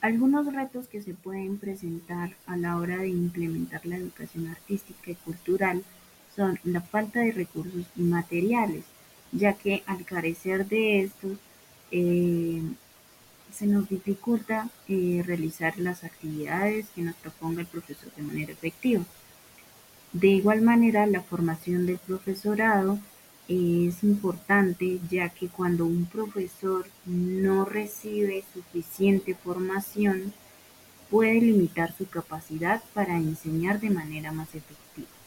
Algunos retos que se pueden presentar a la hora de implementar la educación artística y cultural son la falta de recursos y materiales, ya que al carecer de estos, eh, se nos dificulta realizar las actividades que nos proponga el profesor de manera efectiva. De igual manera, la formación del profesorado es importante, ya que cuando un profesor no recibe suficiente formación, puede limitar su capacidad para enseñar de manera más efectiva.